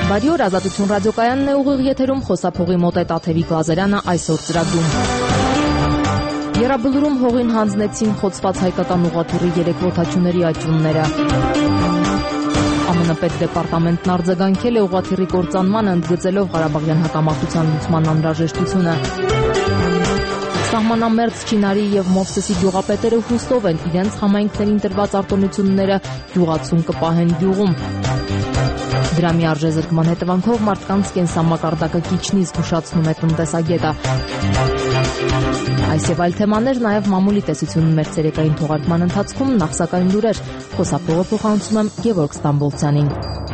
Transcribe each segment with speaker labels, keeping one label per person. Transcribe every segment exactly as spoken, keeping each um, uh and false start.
Speaker 1: Բարի օր, Ազատություն ռադիոկայանն է ուղիղ եթերում, խոսափողի մոտ է Տաթևիկ Լազարյանը այսօր ծրագրում։ Եռաբլուրում հողին հանձնեցին խոցված հայկական ուղղաթիռի երեք օդաչուների աճյունները։ ԱՄՆ պետդեպարտամենտն արձագանքել է ուղղաթիռի կործանմանը, ընդգծելով Ղարաբաղյան հակամարտության լուծման անհրաժեշտությունը։ Սահմանամերձ Չինարի և Մովսեսի գյուղապետերը հուսով են իրենց համայնքներին տրված արտոնությունները գյուղացուն կպահեն գյուղում։ Դրամի արժեզրկման հետևանքով մարդկանց կենսամակարդակը քիչնի, զգուշացնում է տնտեսագետը։ Այս եւ այլ թեմաներ, նաեւ մամուլի տեսությունն մեր ցերեկային թողարկման ընթացքում, նախ սակայն լուրեր, խոսափողը փոխանցում եմ Գևորգ Ստամբոլցյանին։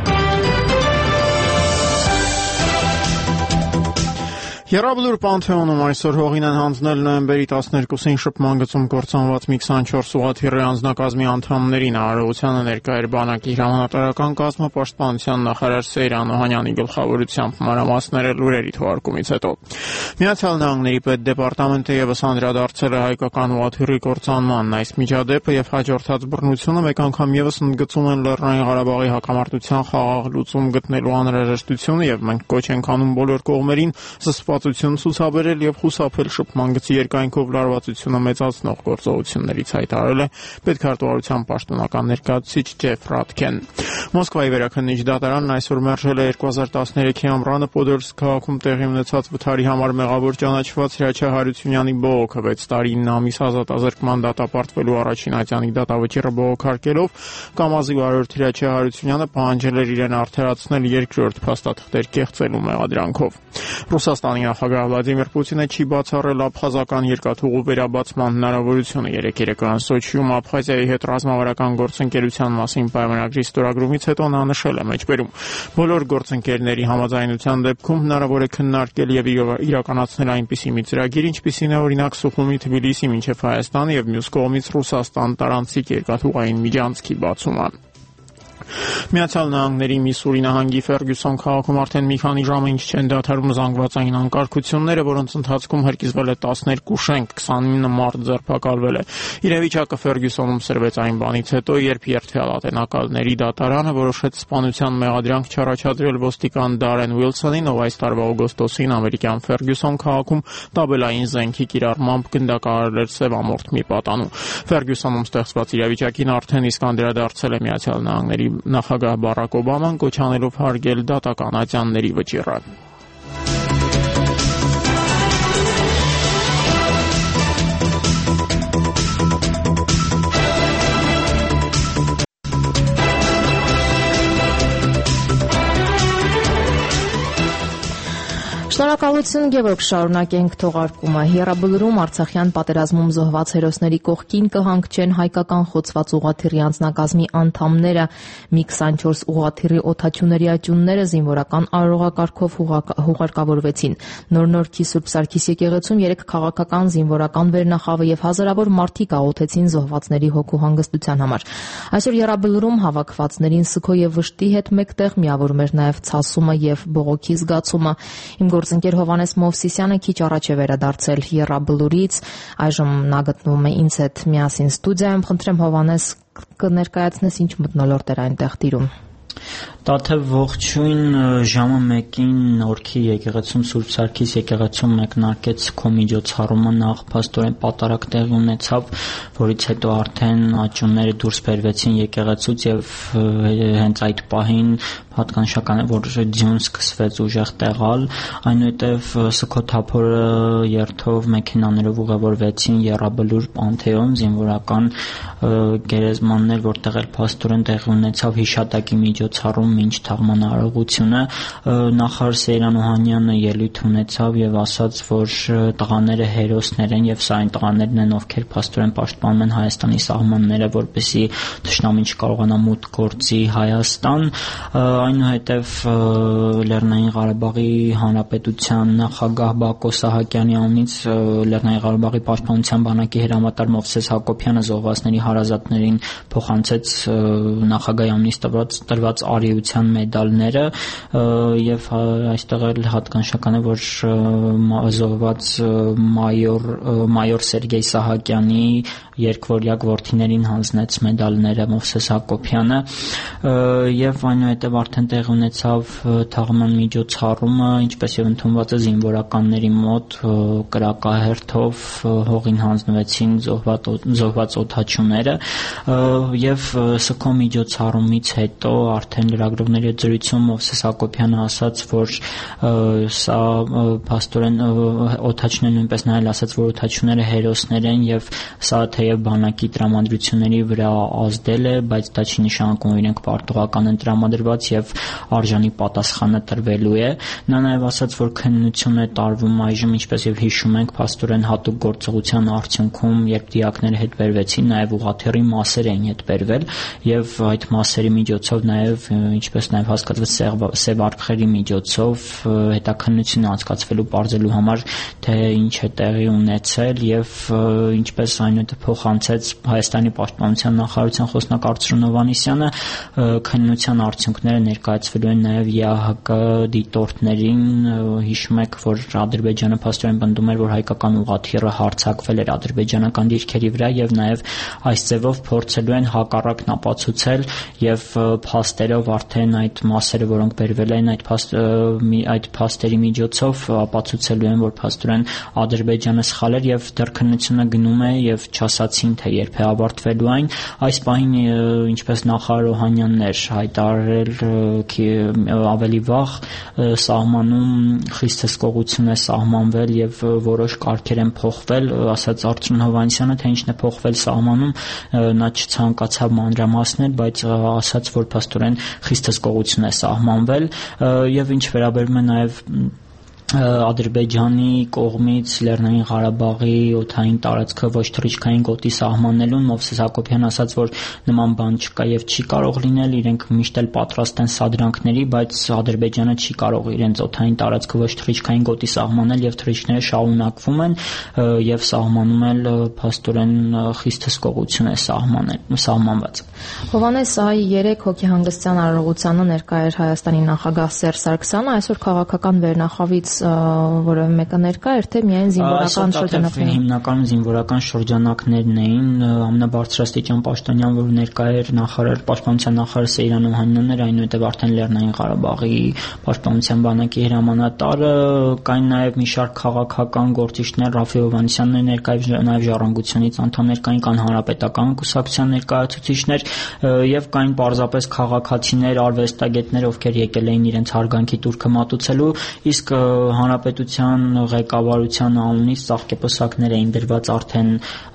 Speaker 2: Եռաբլուր Պանթեոնում այսօր հողին են հանձնել նոյեմբերի տասներկուսին շփման գծում կործանված մի քսանչորս ուղղաթիռի անձնակազմի անդամներին։ Արարողությանը ներկա էր բանակի հրամանատարական կազմը, պաշտպանության նախարար Սեյրան Օհանյանի գլխավորությամբ, մանրամասները լուրերի թողարկումից հետո։ Միացյալ Նահանգների պետդեպարտամենտը եւս անդրադարձել է հայկական ուղղաթիռի կործանմանն։ Այս միջադեպը եւ հաջորդած բռնությունը մեկ անգամ եւս ընդգծում են Լեռնային Ղարաբաղի հակամարտության խաղաղ լուծում գտնելու անհրաժեշտությունը եւ մենք կոչ ենք անում բոլոր կողմերին զսպվածություն ցուցաբերել եւ խուսափել շփման գծի երկայնքով լարվածությունը մեծացնող գործողություններից, հայտարարել է պետքարտուղարության պաշտոնական ներկայացուցիչ Ջեֆ Ռատքեն։ Մոսկվայի վերաքննիչ դատարանն այսօր մերժել է երկու հազար տասներեքի ամռանը Պոդոլսկ քաղաքում տեղի ունեցած վթարի համար մեղավոր ճանաչված Հրաչյա Հարությունյանի բողոքը վեց տարի ինը ամիս ազատազրկման դատապարտվելու առաջին ատյանի դատավճիռը բողոքարկելով Կամազի վարորդ Հրաչյա Հարությունյանը պահանջել էր իրեն արդարացնել երկրորդ փաստաթղթեր կեղծելու մեղադրանքով։ Ռուսաստանի նախագահ Վլադիմիր Պուտինը չի բացառել աբխազական երկաթուղու վերաբացման հնարավորությունը։ Երեկ երեկոյան Սոչիում Աբխազիայի հետ ռազմավարական գործընկերության մասին պայմանագրի ստորագրումից հետո նա նշել է մեջբերում. բոլոր գործընկերների համաձայնության դեպքում հնարավոր է քննարկել եւ իրականացնել այնպիսի մի ծրագիր, ինչպիսին է օրինակ Սուխումի Թբիլիսի մինչեւ Հայաստան եւ մյուս կողմից Ռուսաստան տարանցիկ երկաթուղային միջանցքի բացումը։ Միացյալ Նահանգների Միսուրի նահանգի Ֆերգյուսոն քաղաքում արդեն մի քանի ժամ ինչ չեն դադարում զանգվածային անկարգությունները, որոնց ընթացքում հրկիզվել է տասներկու շենք, քսանինը մարդ ձերբակալվել է։ Իրավիճակը Ֆերգյուսոնում սրվեց այն բանից հետո, երբ երթեալատենակալների դատարանը որոշեց սպանության մեղադրանք չառաջադրել ոստիկան Դարեն Ուիլսոնին, ով այս տարվա օգոստոսին ամերիկյան Ֆերգյուսոն քաղաքում տաբելային զենքի կիրառմամբ գնդակահարել էր սևամորթ մի պատանու։ Ֆերգյուսոնում ստեղծված իրավիճակին արդեն իսկ անդրադարձել է Միացյալ Նահանգների նախագահ Բարակ Օբաման, կոչ անելով հարգել դատական ատյանների վճիռը։
Speaker 1: Շնորհակալություն, Գևորգ, շարունակենք թողարկումը։ Եռաբլուրում Արցախյան պատերազմում զոհված հերոսների կողքին կհանգչեն հայկական խոցված ուղղաթիռի անձնակազմի անդամները։ Մի քսանչորս ուղղաթիռի օդաչուների աճյունները զինվորական արարողակարգով հուղարկավորվեցին։ Նոր-Նորքի Սուրբ Սարգիս եկեղեցում երեք քաղաքական, զինվորական վերնախավը եւ հազարավոր մարդիկ աղոթեցին զոհվածների հոգու հանգստության համար։ Այսօր Եռաբլուրում հավաքվածներին սգո եւ վշտի հետ մեկտեղ միավորում էր նաեւ ցասումը եւ բողոքի զգացումը։ Իմ գործընկեր Հովհաննես Մովսիսյանը քիչ առաջ է վերադարձել Եռաբլուրից, այժմ նա գտնվում է ինձ հետ միասին ստուդիայում։ Խնդրեմ, Հովհաննես, կներկայացնես ինչ մթնոլորտ էր այնտեղ տիրում։
Speaker 3: Տաթև ողջույն, ժամը մեկին Նորքի եկեղեցում Սուրբ Սարգիս եկեղեցում մեկնարկեց քո միջոցառումը, նախ փաստորեն պատարագ տեղի ունեցավ, որից հետո արդեն աճյունները դուրս բերվեցին եկեղեցուց եւ հենց այդ պահին հատկանշական է, որ ձյուն սկսվեց ուժեղ տեղալ, այնուհետև սքոթափորը երթով մեքենաներով ուղևորվեցին Եռաբլուր Պանթեոն, զինվորական գերեզմաններ, որտեղ էլ փաստորեն տեղի ունեցավ հիշատակի միջոցառում մինչ թաղման արարողությունը։ Նախարար Սեյրան Օհանյանը ելույթ ունեցավ եւ ասաց, որ տղաները հերոսներ են եւ սա այն տղաներն են, ովքեր փաստորեն պաշտպանում են Հայաստանի սահմանները, որպեսզի թշնամին չկարողանա մուտք գործի Հայաստան։ Այնուհետև Լեռնային Ղարաբաղի Հանրապետության նախագահ Բակո Սահակյանի անունից Լեռնային Ղարաբաղի պաշտպանության բանակի հրամանատար Մովսես Հակոբյանը զոհվածների հարազատներին փոխանցեց նախագահի անունից տրված արիության մեդալները եւ այստեղ էլ հատկանշական է, որ զոհված մայոր մայոր Սերգեյ Սահակյանի երկվորյակ որդիներին հանձնեց մեդալները Մովսես Հակոբյանը, եւ այնուհետեւ արդեն տեղի ունեցավ թաղման միջոցառումը, ինչպես եւ ընդունված է զինվորականների մոտ կրակահերթով հողին հանձնվեցին զոհված օդաչուները, եւ սքո միջոցառումից հետո արդեն լրագրողների հետ զրույցում Մովսես Հակոբյանը ասաց, որ սա փաստորեն օդաչուները նույնպես նայել ասաց, որ օդաչուները հերոսներ են եւ սա թեև բանակի տրամադրությունների վրա ազդել է, բայց դա չի նշանակում, որ իրենք պարտողական են տրամադրված եւ արժանի պատասխանը տրվելու է։ Նա նաեւ ասաց, որ քննություն է տարվում այժմ, ինչպես եւ հիշում ենք, փաստորեն հատուկ գործողության արդյունքում, երբ դիակները հետ բերվեցին, նաեւ ուղղաթիռի մասեր էին հետ բերվել եւ այդ մասերի միջոցով նաեւ, ինչպես նաեւ հասկացվեց, սև արկղերի միջոցով հետաքննություն անցկացվելու բարձելու համար, թե ինչ է տեղի ունեցել եւ ինչպես այնուհետեւ փոխանցեց Հայաստանի պաշտպանության նախարարության խոսնակ Արծրուն Հովհաննիսյանը, քննության արդյունքները ներկայացվելու են նաեւ ԵԱՀԿ դիտորդներին։ Հիշում եք, որ Ադրբեջանը փաստորեն պնդում էր, որ հայկական ուղղաթիռը հարձակվել էր ադրբեջանական դիրքերի վրա եւ նաեւ այս ձևով փորձելու են հակառակն ապացուցել եւ փաստերով արդեն այդ մասերը, որոնք բերվել են այդ փաստ այդ փաստերի միջոցով ապացուցելու են, որ փաստորեն Ադրբեջանը սխալ էր եւ դեռ քննությունը գնում է եւ չասացին, թե երբ է ավարտվելու այն։ Այս պահին, ինչպես նախարար Օհանյանն էր հայտարարել, ավելի վաղ սահմանում խիստ հսկողություն է սահմանվել եւ որոշ կարգեր են փոխվել, ասաց Արծրուն Հովհաննիսյանը, թե ինչն է փոխվել սահմանում, նա չցանկացավ մանրամասնել, բայց ասաց, որ փաստորեն խիստ հսկողություն է սահմանվել եւ ինչ վերաբերում է նաեւ Ադրբեջանի կողմից Լեռնային Ղարաբաղի օդային տարածքը ոչ թռիչքային գոտի սահմանելուն Մովսես Հակոբյանն ասաց, որ նման բան չկա եւ չի կարող լինել, իրենք միշտ էլ պատրաստ են սադրանքների, բայց Ադրբեջանը չի կարող իրենց օդային տարածքը ոչ թռիչքային գոտի սահմանել եւ թռիչքները շարունակվում են եւ սահմանում էլ փաստորեն խիստ հսկողություն է սահմանել սահմանված։
Speaker 1: Հովհաննես, այ երեք հոգեհանգստյան արարողությանը ներկա էր Հայաստանի նախագահ Սերժ Սարգսյանը, այսօր քաղաքական վերնախավից որևէ մեկը ներկա էր, թե միայն զինվորական շրջանակներն էին։
Speaker 3: Հիմնականում զինվորական շրջանակներն էին, ամենաբարձրաստիճան պաշտոնյան, որ ներկա էր նախարար, պաշտպանության նախարար Սեյրան Օհանյանն էր, այնուհետև արդեն Լեռնային Ղարաբաղի պաշտպանության բանակի հրամանատարը, կային նաև մի շարք քաղաքական գործիչներ, Ռաֆի Հովհաննիսյանն էր ներկա, նաև Ժառանգությունից անդամներ կային, կան հանրապետական կուսակցության ներկայացուցիչներ եւ կային պարզապես քաղաքացիներ, արվեստագետներ, ովքեր եկել էին իրենց հարգանքի տուրքը մատուցելու, իսկ հանրապետության ղեկավարության անունից ծաղկեպսակներ էին դրված արդեն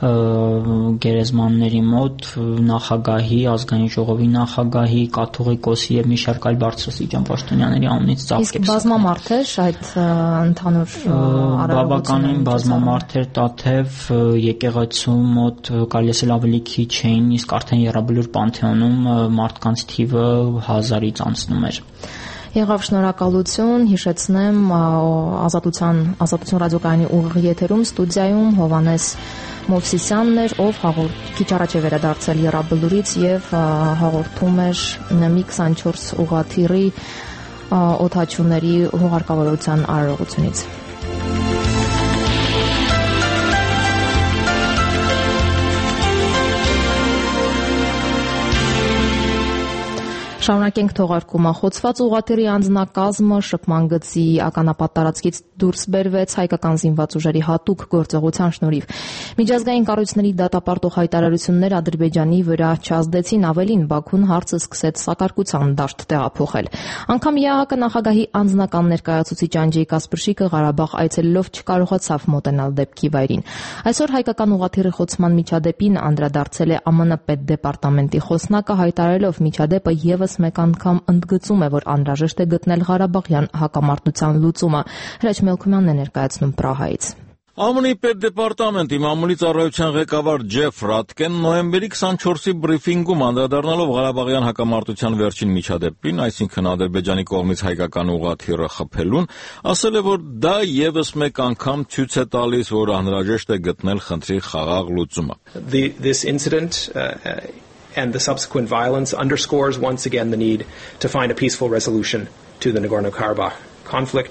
Speaker 3: գերեզմանների մոտ, նախագահի, ազգային ժողովի նախագահի, կաթողիկոսի եւ մի շարք այլ բարձրաստիճան պաշտոնյաների անունից ծաղկեպսակ։
Speaker 1: Իսկ բազմամարդ էր այդ ընդհանուր արարողությունը։ Բավականին
Speaker 3: բազմամարդ էր, Տաթև եկեղեցու մոտ կարելի ասել ավելի քիչ էին, իսկ արդեն Եռաբլուր Պանթեոնում մարդկանց թիվը հազարից անցնում էր։
Speaker 1: Եղավ, շնորհակալություն, հիշեցնեմ ազատության ազատություն ռադիոկայանի ուղիղ եթերում ստուդիայում Հովհաննես Մովսիսյանն էր, ով հաղորդ քիչ առաջ է վերադարձել Եռաբլուրից եւ հաղորդում էր մի քսանչորս ուղղաթիռի օդաչուների հուղարկավորության արարողությունից։ Շարունակենք թողարկումը։ Խոցված ուղղաթիռի անձնակազմը շփման գծի ականապատ տարածքից դուրս բերվեց հայկական զինված ուժերի հատուկ գործողության շնորհիվ։ Միջազգային կառույցների դատապարտող հայտարարություններ Ադրբեջանի վրա չազդեցին, ավելին Բաքուն հարցը սկսեց սակարկության դաշտ տեղափոխել։ Անգամ ԵԱՀԿ նախագահի անձնական ներկայացուցիչ Անջեյ Կասպրշիկը Ղարաբաղ այցելելով չկարողացավ մոտենալ դեպքի վայրին։ Այսօր հայկական ուղղաթիռի խոցման միջադեպին անդրադարձել է ԱՄՆ պետդեպարտամենտի խոսնակը, հայտարարելով միջադեպը եւս մեկ անգամ ընդգծում է, որ անհրաժեշտ է գտնել Ղարաբաղյան հակամարտության լուծումը։ Հրաչ Մելքումյանն է ներկայացնում Պրահայից։
Speaker 4: ԱՄՆ-ի պետդեպարտամենտի մամուլի ծառայության ղեկավար Ջեֆ Ռատկեն նոյեմբերի քսանչորսի բրիֆինգում անդրադառնալով Ղարաբաղյան հակամարտության վերջին միջադեպին, այսինքն Ադրբեջանի կողմից հայկական ուղղաթիռը խփելուն, ասել է, որ դա եւս մեկ անգամ ցույց է տալիս, որ անհրաժեշտ է գտնել խնդրի խաղաղ լուծումը։
Speaker 5: This incident uh, and the subsequent violence underscores once again the need to find a peaceful resolution to the Nagorno-Karabakh conflict.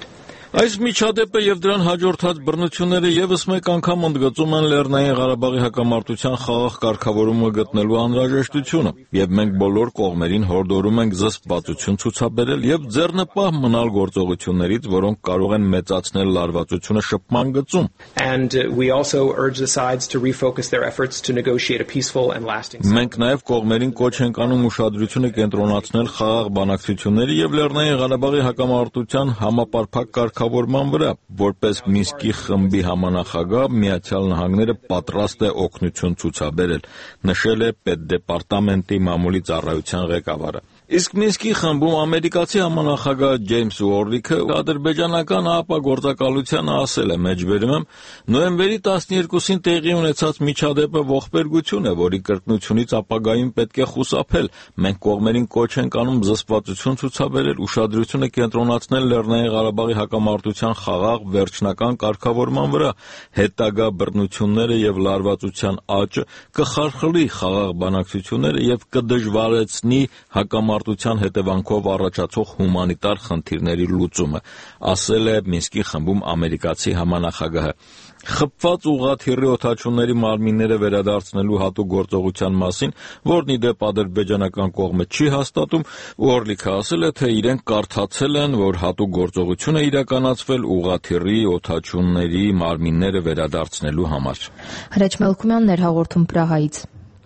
Speaker 4: Այս միջադեպը եւ դրան հաջորդած բռնությունները եւս մեկ անգամ ընդգծում են Լեռնային Ղարաբաղի հակամարտության խաղաղ կարգավորումը գտնելու անհրաժեշտությունը, եւ մենք բոլոր կողմերին հորդորում ենք զսպվածություն ցուցաբերել եւ ձեռնպահ մնալ գործողություններից, որոնք կարող են մեծացնել լարվածությունը շփման գծում։
Speaker 5: And uh, we also urge the sides to refocus their efforts to negotiate a peaceful and lasting.
Speaker 4: Մենք նաեւ կողմերին կոչ ենք անում ուշադրությունը կենտրոնացնել խաղաղ բանակցությունների եւ Լեռնային Ղարաբաղի հակամարտության համապարփակ կարգավորման վրա, որպես Մինսկի խմբի համանախագահ Միացյալ Նահանգները պատրաստ է օգնություն ցուցաբերել, նշել է Պետդեպարտամենտի մամուլի ծառայության ղեկավարը։ Իսկ Մինսկի խմբում ամերիկացի համանախագահ Ջեյմս Ուորլիքը ադրբեջանական ԱՊԱ-գործակալությանը ասել է մեջբերում եմ. նոյեմբերի տասներկուսին տեղի ունեցած միջադեպը ողբերգություն է, որի կրկնությունից ապագայում պետք է խուսափել։ Մենք կողմերին կոչ ենք անում զսպվածություն ցուցաբերել, ուշադրությունը կենտրոնացնել Լեռնային Ղարաբաղի հակամարտության խաղաղ վերջնական կարգավորման վրա։ Հետագա բռնությունները եւ լարվածության աճը կխարխլի խաղաղ բանակցությունները եւ կդժվարեցնի հակամարտության հետևանքով առաջացող հումանիտար խնդիրների լուծումը, ասել է Մինսկի խմբում ամերիկացի համանախագահը։ Խփված ուղղաթիռի օդաչուների մարմինները վերադարձնելու հատուկ գործողության մասին, որն ի դեպ ադրբեջանական կողմը չի հաստատում, Ուորլիքը ասել է, թե իրենք կարդացել են, որ հատուկ գործողություն է իրականացվել ուղղաթիռի օդաչուների մարմինները վերադարձնելու համար։
Speaker 1: Հրեչ Մելքումյանն էր հաղորդում Պրահայից։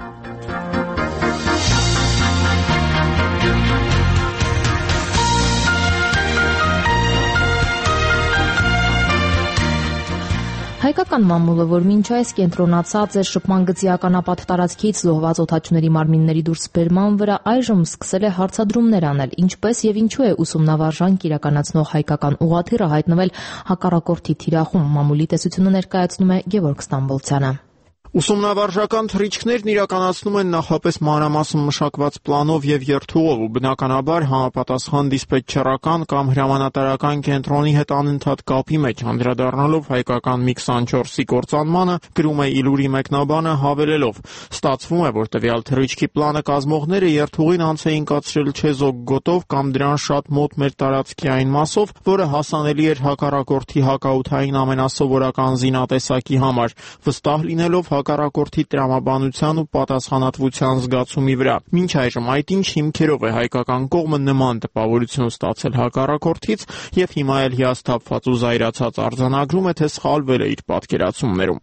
Speaker 1: Հայկական մամուլը, որ մինչ այս կենտրոնացած էր շփման գծի ականապատ տարածքից զոհված օդաչուների մարմինների դուրսբերման վրա, այժմ սկսել է հարցադրումներ անել, ինչպես եւ ինչու է ուսումնավարժանք իրականացնող հայկական ուղղաթիռը հայտնվել հակառակորդի թիրախում։ Մամուլի տեսությունը ներկայացնում է Գևորգ Ստամբոլցյանը։
Speaker 2: Ուսումնավարժական թռիչքներն իրականացնում են նախապես մանրամասն մշակված պլանով եւ երթուղով ու բնականաբար համապատասխան դիսպետչերական կամ հրամանատարական կենտրոնի հետ անընդհատ կապի մեջ անդրադառնալով հայկական միգ վեցանչորսի կործանմանը, գրում է Իլուրի մեկնաբանը հավելելով. ստացվում է, որ տվյալ թռիչքի պլանը կազմողները երթուղին անց էին կացրել չեզոք գոտով կամ դրան շատ մոտ մեր տարածքի այն մասով, որը հասանելի էր հակառակորդի հակաօդային ամենասովորական զինատեսակի համար, վստահ լինելով հակառակորդի տրամաբանության ու պատասխանատվության զգացումի վրա։ Մինչ այժմ այդ ինչ հիմքերով է հայկական կողմը նման տպավորություն ստացել հակառակորդից եւ հիմա էլ հիասթափված ու զայրացած արձանագրում է, թե սխալվել է իր պատկերացումներում։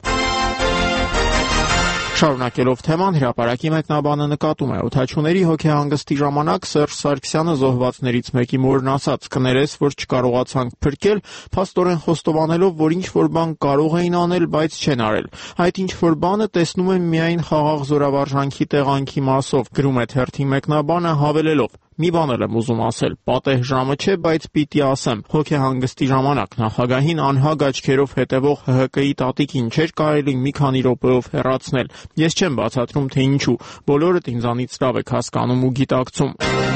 Speaker 2: Շարունակելով թեման, հրապարակի մեկնաբանը նկատում է. օդաչուների հոգեհանգստի ժամանակ Սերժ Սարգսյանը զոհվածներից մեկի մորն ասաց. կներես, որ չկարողացանք փրկել, փաստորեն խոստովանելով, որ ինչ որ բան կարող էին անել, բայց չեն արել։ Այդ ինչ որ բանը տեսնում եմ միայն խաղաղ զորավարժանքի տեղանքի մասով, գրում է թերթի մեկնաբանը հավելելով. Մի բան եմ ուզում ասել, պատեհ ժամը չէ, բայց պիտի ասեմ, հոգեհանգստի ժամանակ նախագահին անհագ աչքերով հետևող Հ Հ Կի տատիկին չէր կարելի մի քանի րոպեով հեռացնել։ Ես չեմ բացատրում, թե ինչու, բոլորդ ինձանից լավ եք հասկանում ու գիտակցում։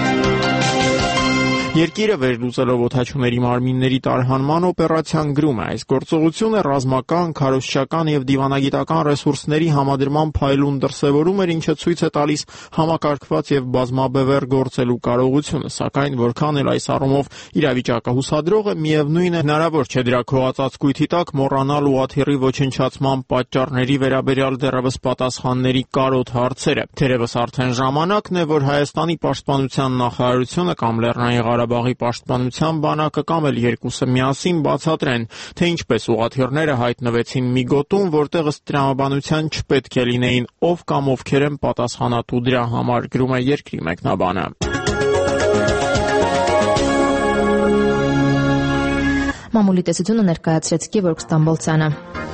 Speaker 2: Երկիրը վերլուծելով օդաչուների մարմինների տարհանման օպերացիան գրում է. այս գործողությունը ռազմական, քարոզչական եւ դիվանագիտական ռեսուրսների համադրման փայլուն դրսևորում էր, ինչը ցույց է տալիս համակարգված եւ բազմաբևեռ գործելու կարողությունը, սակայն որքան էլ այս առումով իրավիճակը հուսադրող է, միևնույն է հնարավոր չէ դրա քողածածկույթի տակ մոռանալ ուղղաթիռի ոչնչացման պատճառների վերաբերյալ դեռևս պատասխանների կարոտ հարցերը։ Թերևս արդեն ժամանակն է, որ Հայաստանի պաշտպանության նախարարությունը կամ Լեռնային Ղարաբաղի պաշտպանության բանակը կամ էլ երկուսը միասին բացատրեն, թե ինչպես ուղղաթիռները հայտնվեցին մի գոտում, որտեղ ըստ տրամաբանության չպետք է լինեին, ով կամ ովքեր են պատասխանատու դրա համար, գրում է երկրի մեկնաբանը։
Speaker 1: Մամուլի տեսությունը ներկայացրեց Գևորգ Ստամբոլցյանը։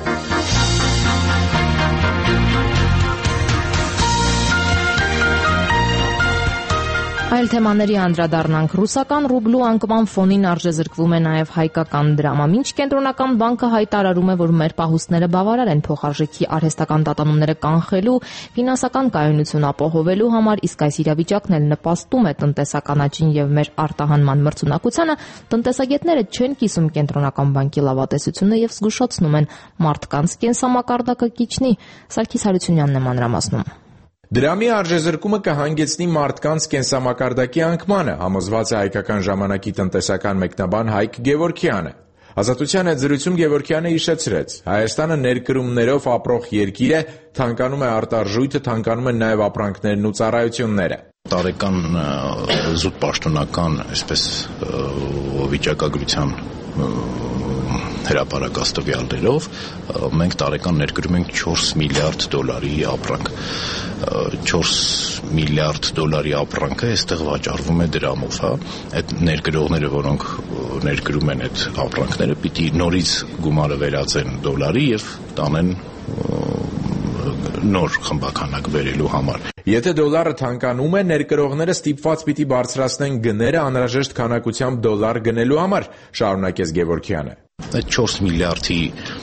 Speaker 1: Այլ թեմաների անդրադառնանք։ Ռուսական ռուբլու անկման ֆոնին արժեզրկվում է նաև հայկական դրամը։ Մինչ կենտրոնական բանկը հայտարարում է, որ մեր պահուստները բավարար են փոխարժեքի արհեստական տատանումները կանխելու, ֆինանսական կայունություն ապահովելու համար, իսկ այս իրավիճակն էլ նպաստում է տնտեսական աճին եւ մեր արտահանման մրցունակությանը, տնտեսագետները չեն կիսում կենտրոնական բանկի լավատեսությունը եւ զգուշացնում են մարդկանց կենսամակարդակը կիջնի։ Սարգիս Հարությունյանն է մանրամասնում։
Speaker 6: Դրամի արժեզրկումը կհանգեցնի մարդկանց կենսամակարդակի անկմանը, համոզված է հայկական ժամանակի տնտեսական մեկնաբան Հայկ Գևորգյանը։ Ազատության հետ զրույցում Գևորգյանը հիշեցրեց. Հայաստանը ներկրումներով ապրող երկիր է, թանկանում է արտարժույթը, թանկանում են նաև ապրանքներն ու ծառայությունները։
Speaker 7: Տարեկան զուտ պաշտոնական, այսպես վիճակագրության հրապարակած տվյալներով մենք տարեկան ներկրում ենք չորս միլիարդ դոլարի ապրանք։ չորս միլիարդ դոլարի ապրանքը այստեղ վաճառվում է դրամով, հա։ Այդ ներկրողները, որոնք ներկրում են այդ ապրանքները, պիտի նորից գումարը վերածեն դոլարի եւ տանեն նոր խմբականակ բերելու համար։
Speaker 6: Եթե դոլարը թանկանում է, ներկրողները ստիպված պիտի բարձրացնեն գները անհրաժեշտ քանակությամբ դոլար գնելու համար, շարունակեց Գևորգյանը։
Speaker 7: Այդ չորս միլիարդի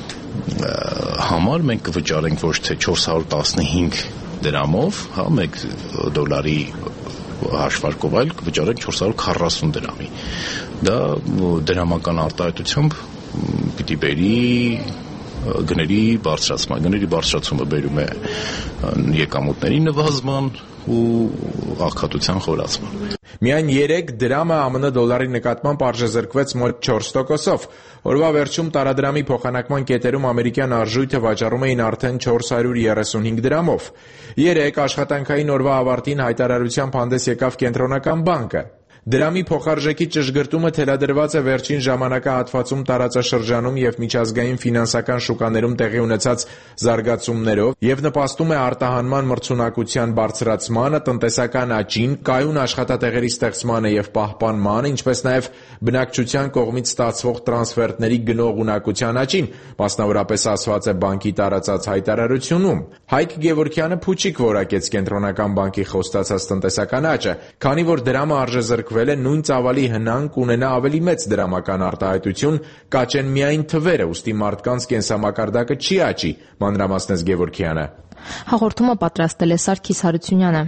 Speaker 7: համար մենք կվճարենք ոչ թե չորս հարյուր տասնհինգ դրամով, հա, մեկ դոլարի հաշվարկով, այլ կվճարենք չորս հարյուր քառասուն դրամի։ Դա դրամական արտահայտությամբ պիտի բերի գների բարձրացման, գների բարձրացումը բերում է եկամուտների նվազման ու աղքատության խորացման։
Speaker 6: Միայն երեք դրամը ԱՄՆ դոլարի նկատմամբ արժեզրկվեց մոտ չորս տոկոսով։ Օրվա վերջում տարադրամի փոխանակման կետերում ամերիկյան արժույթը վաճառում էին արդեն չորս հարյուր երեսունհինգ դրամով։ Երեք աշխատանքային օրվա ավարտին հայտարարությամբ հանդես եկավ Կենտրոնական բանկը։ Դրամի փոխարժեքի ճշգրտումը թելադրված է վերջին ժամանակահատվածում տարածաշրջանում եւ միջազգային ֆինանսական շուկաներում տեղի ունեցած զարգացումներով եւ նպաստում է արտահանման մրցունակության բարձրացմանը, տնտեսական աճին, կայուն աշխատատեղերի ստեղծմանը եւ պահպանմանը, ինչպես նաեւ բնակչության կողմից ստացվող տրանսֆերտների գնող ունակության աճին, մասնավորապես ասված է բանկի տարածած հայտարարությունում։ Հայկ Գևորգյանը փուչիկ որակեց Կենտրոնական բանկի խոստացած տնտեսական աճը, քանի որ դրամը արժեզրկվել է նույն ծավալի հնանք ունենա ավելի մեծ դրամական արտահայտություն, կաճեն միայն թվերը, ուստի մարդկանց կենսամակարդակը չի աճի, մանրամասնեց Գևորգյանը։
Speaker 1: Հաղորդումը պատրաստել է Սարգիս Հարությունյանը։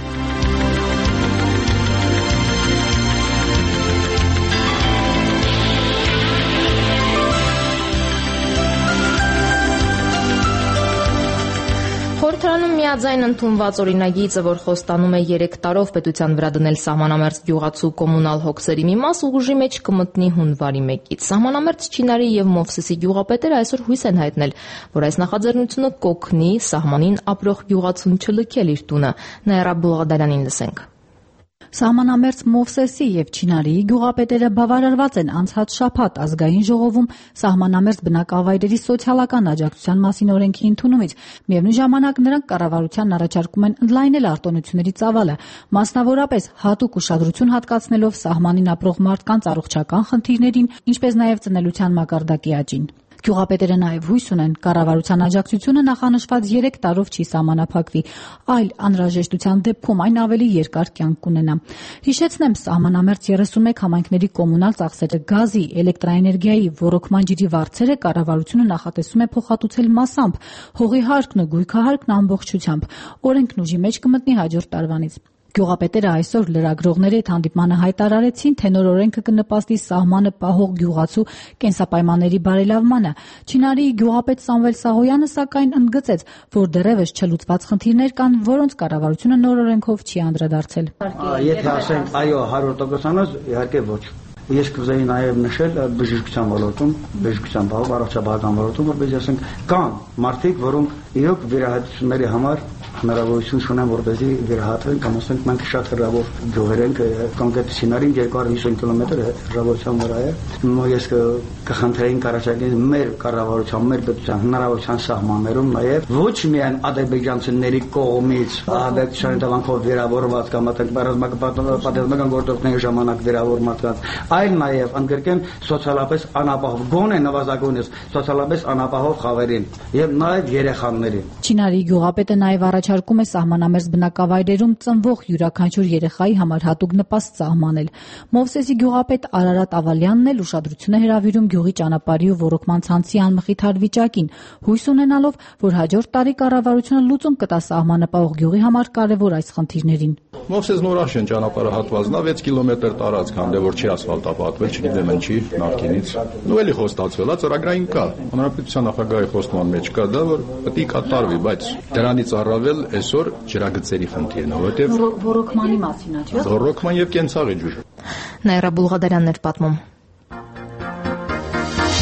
Speaker 1: Խորհրդարանում միաձայն ընդունված օրինագիծը, որ խոստանում է երեք տարով պետության վրա դնել սահմանամերձ գյուղացու կոմունալ հոգսերի մի մաս, ուժի մեջ կմտնի հունվարի մեկից։ Սահմանամերձ Չինարի եւ Մովսեսի գյուղապետերը այսօր հույս են հայտնել, որ այս նախաձեռնությունը կօգնի սահմանին ապրող գյուղացուն չլքել իր տունը։ Նաիրա Բուլղադարյանին լսենք։
Speaker 8: Սահմանամերձ Մովսեսի եւ Չինարիի գյուղապետերը բավարարված են անցած շաբաթ ազգային ժողովում սահմանամերձ բնակավայրերի սոցիալական աջակցության մասին օրենքի ընդունումից։ Միևնույն ժամանակ նրանք կառավարությանն առաջարկում են ընդլայնել արտոնությունների ծավալը, մասնավորապես հատուկ ուշադրություն հատկացնելով սահմանին ապրող մարդկանց առողջական խնդիրներին, ինչպես նաեւ ծնելիության մակարդակի աճին։ Գյուղապետերը նաև հույս ունեն կառավարության աջակցությունը նախանշված երեք տարով չի սահմանափակվի, այլ անհրաժեշտության դեպքում այն ավելի երկար կյանք կունենա։ Հիշեցնեմ, սահմանամերձ երեսունմեկ համայնքների կոմունալ ծախսերը գազի, էլեկտրաէներգիայի, ոռոգման ջրի վարձերը կառավարությունը նախատեսում է փոխհատուցել մասամբ, հողի հարկն ու գույքահարկն ամբողջությամբ։ Օրենքն ուժի մեջ կմտնի հաջորդ տարվանից։ Գյուղապետերը այսօր լրագրողների հետ հանդիպմանը հայտարարեցին, թե նոր օրենքը կնպաստի սահմանը պահող գյուղացու կենսապայմանների բարելավմանը։ Չինարիի գյուղապետ Սամվել Սաղոյանը սակայն ընդգծեց, որ դեռևս չլուծված խնդիրներ կան, որոնց կառավարությունը նոր օրենքով չի անդրադարձել։
Speaker 9: Եթե ասենք այո հարյուր տոկոսանոց, իհարկե ոչ։ Ես կուզեի նաև նշել բժշկության ոլորտում, բժշկության բաղ, առողջապահական ոլորտում, որպես ասենք կան մարդիկ, որոնք իրոք վիրահատությունների համար հնարավորություն ունեն, որպեսզի վիրահատվեն, կամ ասենք մենք շատ հեռավոր գյուղեր ենք, կոնկրետ Չինարին երկու հարյուր հիսուն կիլոմետր հեռավորության վրա է։ Ես կխնդրեին կառաջարկել մեր կառավարության, մեր պետության հնարավորության սահմաններում նաև ոչ միայն ադրբեջանցիների կողմից ադրբեջանի տվանքով վիրավորված կամ պատերազմական գործողությունների ժամանակ վիրավոր մարդկանց, այլ նաև ընդգրկեն սոցիալապես անապահով, գոնե նվազագույնս սոցիալապես անապահով խավերին եւ նաև երեխաներին։
Speaker 8: Չինարի գյուղապետը նաև առաջարկում է սահմանամերձ բնակավայրերում ծնվող յուրաքանչյուր երեխայի համար հատուկ նպաստ սահմանել։ Մովսեսի գյուղապետ Արարատ Ավալյանն էլ ուշադրություն է հրավիրում գյուղի ճանապարհի ու ոռոգման ցանցի անմխիթար վիճակին, հույս ունենալով, որ հաջորդ տարի կառավարությունը լուծում կտա սահմանը պահող գյուղի համար կարևոր այս խնդիրներին։
Speaker 10: Մովսես նորաշեն ճանապարհահատվածն է վեց կիլոմետր տարածք, հանդե որ չի ասֆալտապատվել, չգիտեմ ինչի նախկինից։ Ու էլի խոստացվել է, ծրագրային կա։ Հանրապետության նախագահի խոստման մեջ կա դա, որ պետք է կատարվի, բայց դրանից առավել այսօր ջրագծերի խնդիրն է, որովհետև
Speaker 8: ոռոգմանի մասին է, չէ՞։
Speaker 10: Ոռոգման եւ կենցաղի ջուր։
Speaker 1: Նաիրա Բուլղադարյանն էր պատմում։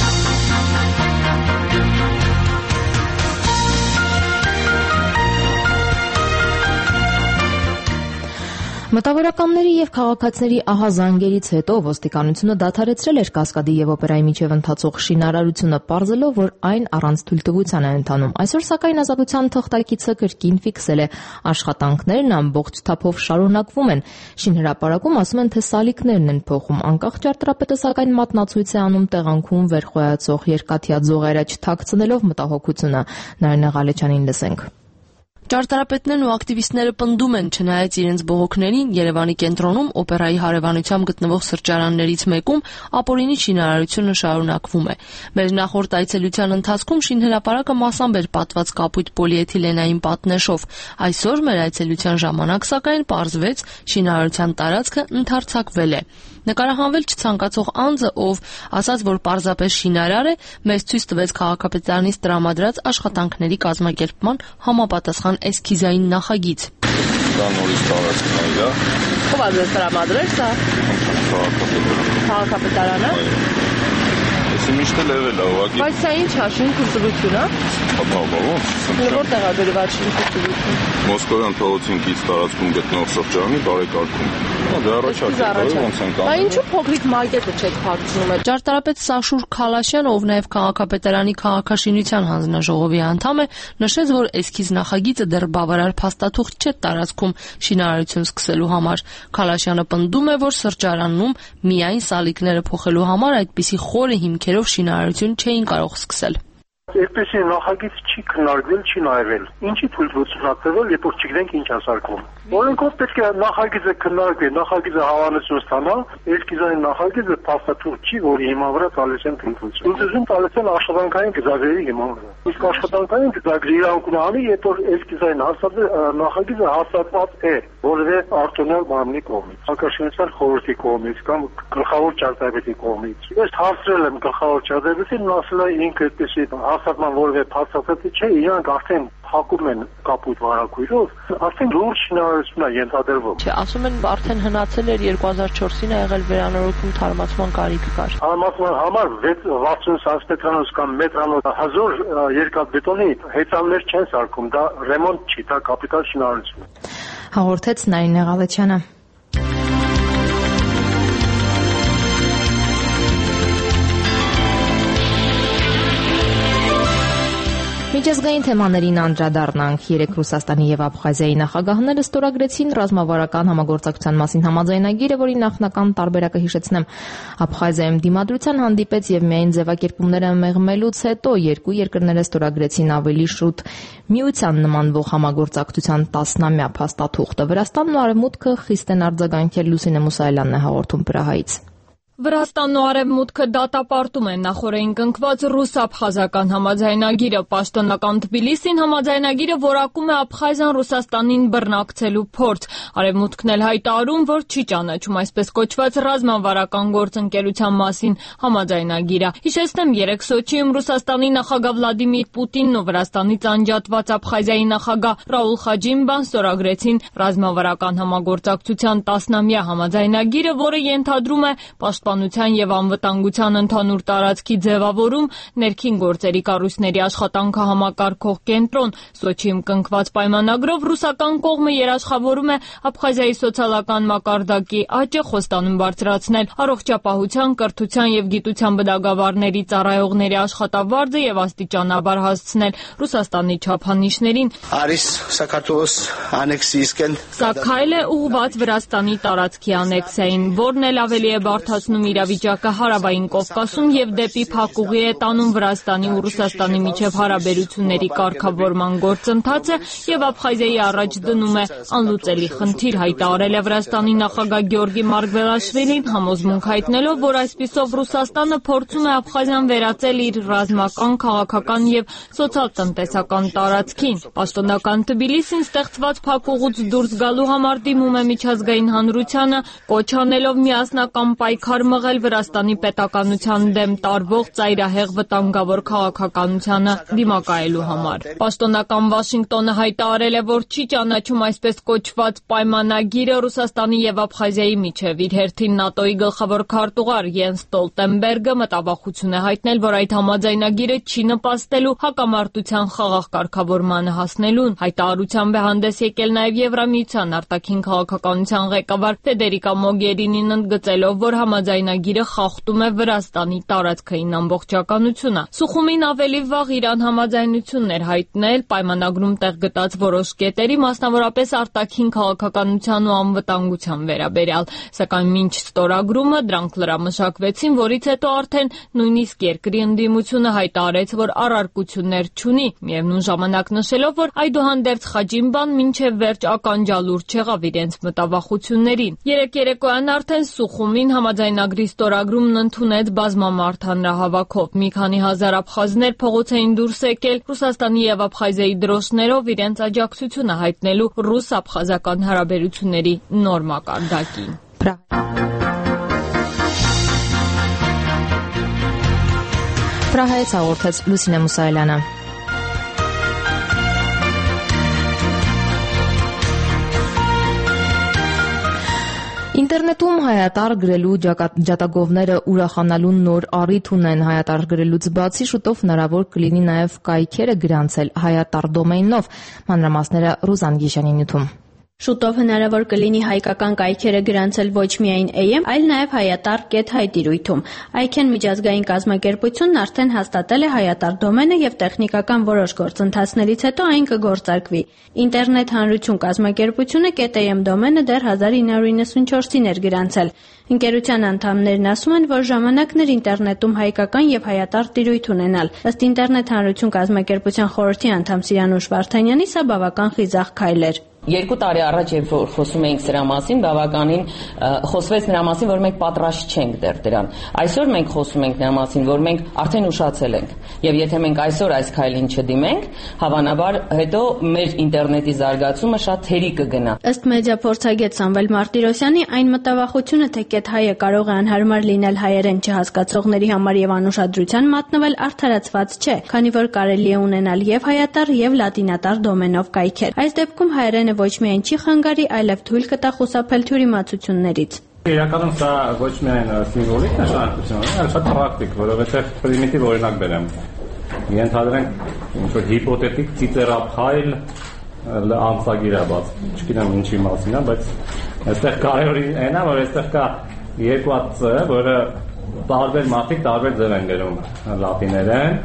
Speaker 1: Մտավորականների եւ քաղաքացիների ահազանգերից հետո ոստիկանությունը դադարեցրել էր Կասկադի եւ օպերայի միջև ընթացող շինարարությունը, պարզելով, որ այն առանց թույլտվության է ընթանում։ Այսօր սակայն Ազատության թղթակիցը կրկին ֆիքսել է աշխատանքներն ամբողջ թափով շարունակվում են։ Շինհրապարակում ասում են, թե սալիկներն են փոխում։ Անկախ ճարտարապետը սակայն մատնացույց է անում տեղանքում վերխոյացող երկաթյա ձողերը, չթաքցնելով մտահոգությունը։ Նարինե Ղալեչյանին լսենք։
Speaker 11: Ճարտարապետներն ու ակտիվիստները պնդում են, չնայած իրենց բողոքներին, Երևանի կենտրոնում օպերայի հարևանությամբ գտնվող սրճարաններից մեկում ապօրինի շինարարությունը շարունակվում է։ Մեր նախորդ այցելության ընթացքում շինհրապարակը մասամբ էր պատված կապույտ պոլիէթիլենային պատնեշով։ Այսօր մեր այցելության ժամանակ սակայն պարզվեց, շինարարության տարածքը ընդարձակվել է։ Նկարահանվել չցանկացող անձը, ով ասաց, որ պարզապես շինարար է, մեզ ցույց տվեց քաղաքապետարանից տրամադրած աշխատանքների կազմակերպման համապատասխան էսքիզային նախագիծ։
Speaker 12: Դա նորից տարածքն է, դա։
Speaker 11: Ո՞վ է ձեզ տրամադրել սա։ Քաղաքապետարանը։
Speaker 12: Այսինքն միշտ էլ եղել է ուղղակի։
Speaker 11: Բայց սա ինչ է, շինքուսություն է։
Speaker 12: Հա, բա, ո՞նց։
Speaker 11: Որտեղ է գրված շինքուսություն։
Speaker 12: Մոսկովյան փողոցին կից տարածքում գտնվող սրճարանի բարեկարգում։ Դա դեռ առաջարկել է ոնց են կանում։
Speaker 11: Բա ինչու փոքրիկ մակետը չեք փակցնում։ Ճարտարապետ Սաշուր Քալաշյանը, ով նաև քաղաքապետարանի քաղաքաշինության հանձնաժողովի անդամ է, նշեց, որ էսքիզ նախագիծը դեռ բավարար փաստաթուղթ չէ տարածքում շինարարություն սկսելու համար։ Քալաշյանը պնդում է, որ սրճարանում միայն սալիկները փոխելու համար այդպիսի խորը հիմքերով շինարարություն չէին կարող սկսել։
Speaker 13: Այդպիսի նախագիծ չի քննարկվել, չի նայվել։ Ինչի թույլտվություն ակտվել, երբ որ չգիտենք ինչ ասարկվում։ Օրենքով պետք է նախագիծը քննարկվի, նախագիծը հավանություն ստանա, էսքիզային նախագիծը փաստաթուղթ չի, որի հիման վրա տալիս են թույլտվություն։ Թույլտվություն տալիս են աշխատանքային գծագրերի հիման վրա։ Իսկ աշխատանքային գծագրի իրավունք ունի, երբ որ էսքիզային նախագիծը հաստատված է որևէ արտոնյալ մարմնի կողմից, Հակաշինության խորհրդի կողմից կամ գլխավոր ճարտարապետի կողմից։ Ես հարցրել եմ գլխավոր ճարտարապետին, ասել է ինքը այդպեսի հաստատման որևէ փաստաթղթ չէ, իրանք արդեն փակում են կապույտ վարակույրով, արդեն լուրջ շինարարություն է ենթադրվում։
Speaker 11: Չէ, ասում են արդեն հնացել էր երկու հազար չորսին է եղել վերանորոգում, թարմացման կարիք կար։
Speaker 13: Թարմացման համար վաթսուն սանտիմետրանոց կամ մետրանոց հազար երկաթբետոնի հեծաններ չեն սարքում, դա ռեմոնտ չի, դա կապիտալ շինարարություն է։
Speaker 1: Հաղորդեց Նարինե Ղալեչյանը։ Միջազգային թեմաներին անդրադառնանք։ Երեք Ռուսաստանի եւ Աբխազիայի նախագահները ստորագրեցին ռազմավարական համագործակցության մասին համաձայնագիրը, որի նախնական տարբերակը հիշեցնեմ, Աբխազիայում դիմադրության հանդիպեց եւ միայն ձևակերպումները մեղմելուց հետո երկու երկրները ստորագրեցին ավելի շուտ միության նմանվող համագործակցության տասնամյա փաստաթուղթը։ Վրաստանն ու Արևմուտքը խիստ են արձագանքել։ Լուսինե Մուսայելյանն է հաղորդում Պրահայից։
Speaker 14: Վրաստանն ու Արևմուտքը դատապարտում են նախօրեին կնքված ռուս-աբխազական համաձայնագիրը։ Պաշտոնական Թբիլիսին համաձայնագիրը որակում է Աբխազիան Ռուսաստանին բռնակցելու փորձ։ Արևմուտքն էլ հայտարարում, որ չի ճանաչում այսպես կոչված ռազմավարական գործընկերության մասին համաձայնագիրը։ Հիշեցնեմ, երեք Սոչիում Ռուսաստանի նախագահ Վլադիմիր Պուտինն ու Վրաստանից անջատված Աբխազիայի նախագահ Ռաուլ Խաջիմբան ստորագրեցին ռազմավարական համագործակցության տասնամյա համաձայնագիրը, որը ենթադրում է պաշտպանության եւ անվտանգության ընդհանուր տարածքի ձևավորում, ներքին գործերի կառույցների աշխատանքը համակարգող կենտրոն։ Սոչիում կնքված պայմանագրով ռուսական կողմը երաշխավորում է Աբխազիայի սոցիալական մակարդակի աճը, խոստանում բարձրացնել առողջապահության, կրթության եւ գիտության բնագավառների ծառայողների աշխատավարձը եւ աստիճանաբար հասցնել Ռուսաստանի չափանիշներին։
Speaker 15: Արիս Սակարտուլոս անեքսիիսկեն
Speaker 14: Սա քայլ է ուղղված Վրաստանի տարածքի անեքսիային, որն էլ ավելի է բարդացնում իրավիճակը Հարավային Կովկասում եւ դեպի փակուղի է տանում Վրաստանի ու Ռուսաստանի միջև հարաբերությունների կարգավորման գործընթացը եւ Աբխազիայի առաջ դնում է անլուծելի խնդիր, հայտարարել է Վրաստանի նախագահ Գեորգի Մարգվելաշվիլին, համոզմունք հայտնելով, որ այսպիսով Ռուսաստանը փորձում է Աբխազիան վերածել իր ռազմական, քաղաքական եւ սոցիալ-տնտեսական տարածքին։ Պաշտոնական Թբիլիսին ստեղծված փակուղուց դուրս գալու համար դիմում է միջազգային հանրությանը, կոչ անելով միասնական պայքար համար մղել Վրաստանի պետականության դեմ տարվող ծայրահեղ վտանգավոր քաղաքականությանը դիմակայելու համար։ Պաշտոնական Վաշինգտոնը հայտարարել է, որ չի ճանաչում այսպես կոչված պայմանագիրը Ռուսաստանի եւ Աբխազիայի միջև։ Իր հերթին ՆԱՏՕ-ի գլխավոր քարտուղար Յենս Ստոլտենբերգը մտավախություն է հայտնել, որ այդ համաձայնագիրը չի նպաստելու հակամարտության խաղաղ կարգավորմանը հասնելուն։ Հայտարարությամբ է հանդես եկել նաեւ Եվրամիության արտաքին քաղաքականության ղեկավար Ֆեդերիկա Մոգերինին, ընդգծելով, որ համաձայնագիրը խախտում է Վրաստանի տարածքային ամբողջականությունը։ Սուխումին ավելի վաղ Իրան համաձայնություններ հայտնել պայմանագրում տեղ գտած որոշ կետերի, մասնավորապես արտաքին քաղաքականության ու անվտանգության վերաբերյալ, սակայն մինչ ստորագրումը դրանք լրամշակվեցին, որից հետո արդեն նույնիսկ երկրի ընդդիմությունը հայտարարեց, որ առարկություններ չունի, միևնույն ժամանակ նշելով, որ այդուհանդերձ Խաջիմբան մինչև վերջ ականջալուր չեղավ իրենց մտավախություններին։ Երեկ երեկոյան արդեն Սուխումին համաձայնագրի ստորագրումն ընդունեց բազմամարդ հանրահավաքով։ Մի քանի հազար աբխազներ փողոց էին դուրս եկել Ռուսաստանի եւ Աբխազիայի դրոշներով իրենց աջակցությունը հայտնելու ռուս-աբխազական հարաբերությունների նոր մակարդակին։
Speaker 1: Պրահայից հաղորդեց Լուսինե Մուսայելյանը։ Ինտերնետում հայատառ գրելու ջատագովները ուրախանալու նոր առիթ ունեն։ Հայատառ գրելուց բացի շուտով հնարավոր կլինի նաև կայքերը գրանցել հայատառ դոմեյնով։ Մանրամասները Ռուզան Գիշանինյութում։
Speaker 16: Շուտով հնարավոր կլինի հայկական կայքերը գրանցել ոչ միայն A M, այլ նաև հայատառ կետ հայ տիրույթում։ Այքեն միջազգային կազմակերպությունն արդեն հաստատել է հայատառ դոմենը եւ տեխնիկական որոշ գործընթացներից հետո այն կգործարկվի։ Ինտերնետ հանրություն կազմակերպությունը .am դոմենը դեռ հազար ինը հարյուր իննսունչորսին էր գրանցել։ Ընկերության անդամներն ասում են, որ ժամանակն էր ինտերնետում հայկական եւ հայատառ տիրույթ ունենալ։ Ըստ ինտերնետ հանրություն կազմակերպության խորհրդի անդամ Սիրանուշ Վարդանյանի, սա բավական խիզախ քայլ էր։
Speaker 17: Երկու տարի առաջ, երբ որ խոսում էինք սրա մասին, բավականին խոսվեց նրա մասին, որ մենք պատրաստ չենք դեռ դրան։ Այսօր մենք խոսում ենք նրա մասին, որ մենք արդեն ուշացել ենք։ Եվ եթե մենք այսօր այս քայլին չդիմենք, հավանաբար հետո մեր ինտերնետի զարգացումը շատ թերի կգնա։
Speaker 16: Ըստ մեդիափորձագետ Սամվել Մարտիրոսյանի, այն մտավախությունը, թե կետ հայը կարող է անհարմար լինել հայերեն չհասկացողների համար եւ անուշադրության մատնվել, արդարացված չէ, քանի որ կարելի է ունենալ եւ հայատառ եւ լատինատառ դոմենով կայքեր։ Այս դեպքում հայերենը ոչ միայն չի խանգարի, այլև թույլ կտա խուսափել թյուրիմացություններից։
Speaker 18: Իրականում սա ոչ միայն սիմվոլիկ նշանակություն ունի, այլ շատ պրակտիկ, որովհետև պրիմիտիվ օրինակ բերեմ։ Ենթադրենք ինչ-որ հիպոթետիկ ծիծեռափայլ ամսագիր է բաց, չգիտեմ ինչի մասին է, բայց այստեղ կարևորը այն է, որ այստեղ կա երկու հատ ծ, որը տարբեր մարդիկ տարբեր ձև են գրում լատիներեն,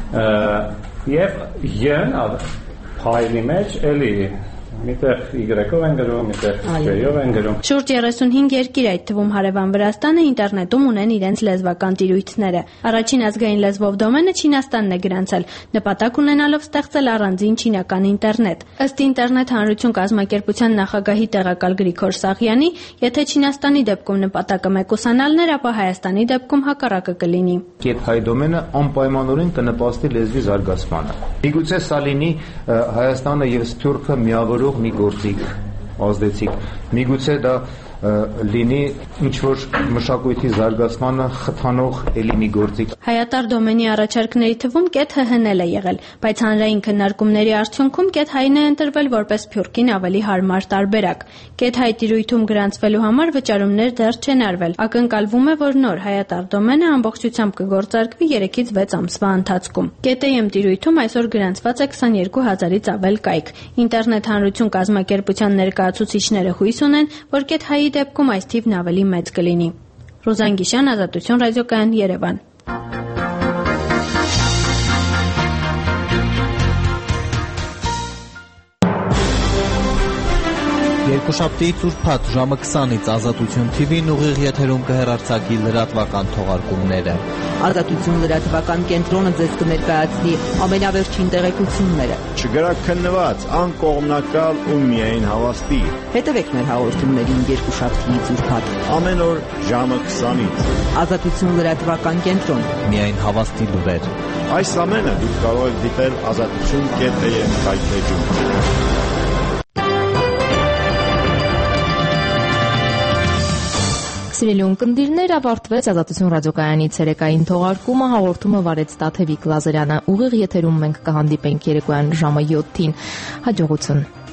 Speaker 18: եւ յ-ն փայլի մեջ էլի միտեղ Y-ով են գրում, միտեղ J-ով են գրում։
Speaker 16: Շուրջ երեսունհինգ երկիր, այդ թվում հարևան Վրաստանը, ինտերնետում ունեն իրենց լեզվական տիրույթները։ Առաջին ազգային լեզվով դոմենը Չինաստանն է գրանցել, նպատակ ունենալով ստեղծել առանձին չինական ինտերնետ։ Ըստ ինտերնետ հանրություն կազմակերպության նախագահի տեղակալ Գրիգոր Սաղյանի, եթե Չինաստանի դեպքում նպատակը մեկուսանալն էր, ապա Հայաստանի դեպքում հակառակը կլինի։
Speaker 19: Կետ հայ դոմենը անպայմանորեն կնպաստի լեզվի զարգացմանը։ Միգուցե սա լինի Հայաստանը եւ Սփյուռքը միավորող մի գործիք ազդեցիկ, միգուցե դա լինի ինչ-որ մշակույթի զարգացմանը խթանող էլի մի գործիք։
Speaker 16: Հայատառ դոմենի առաջարկների թվում կետ հ-հն է եղել, բայց հանրային քննարկումների արդյունքում կետ հայն է ընտրվել որպես Սփյուռքին ավելի հարմար տարբերակ։ Կետ հայ տիրույթում գրանցվելու համար վճարումներ դեռ չեն արվել։ Ակնկալվում է, որ նոր հայատառ դոմենը ամբողջությամբ կգործարկվի երեքից վեց ամսվա ընթացքում։ .am տիրույթում այսօր գրանցված է քսաներկու հազարից ավել կայք։ Ինտերնետ հանրություն կազմակերպության ներկայացուցիչները հույս ունեն, որ կետ հայի դեպքում այս թիվն ավելի մեծ կլինի։ Ռուզան Գիշյան, Ազատություն ռադիոկայան, Երևան։
Speaker 20: Երկուշաբթի ծուրփաթ ժամը քսանից Ազատություն Թի Վին ուղիղ եթերում կհեռարձակի լրատվական թողարկումները։
Speaker 21: Ազատություն լրատվական կենտրոնը ձեզ կներկայացնի ամենավերջին տեղեկությունները։
Speaker 22: Չգրակ քննված, անկողմնակալ ու միայն հավաստի։
Speaker 21: Հետևեք մեր հաղորդումներին երկուշաբթի ծուրփաթ
Speaker 22: ամեն օր ժամը քսանից։
Speaker 21: Ազատություն լրատվական կենտրոն,
Speaker 20: միայն հավաստի լուրեր։
Speaker 22: Այս ամենը դուք կարող եք դիտել ազատություն կետ am հայտնեջում։
Speaker 1: Սիրելի ունկնդիրներ, ավարտվեց Ազատություն ռադիոկայանի ցերեկային թողարկումը, հաղորդումը վարեց Տաթևիկ Լազարյանը։ Ուղիղ եթերում մենք կհանդիպենք երեկոյան ժամը յոթին։ Հաջողություն։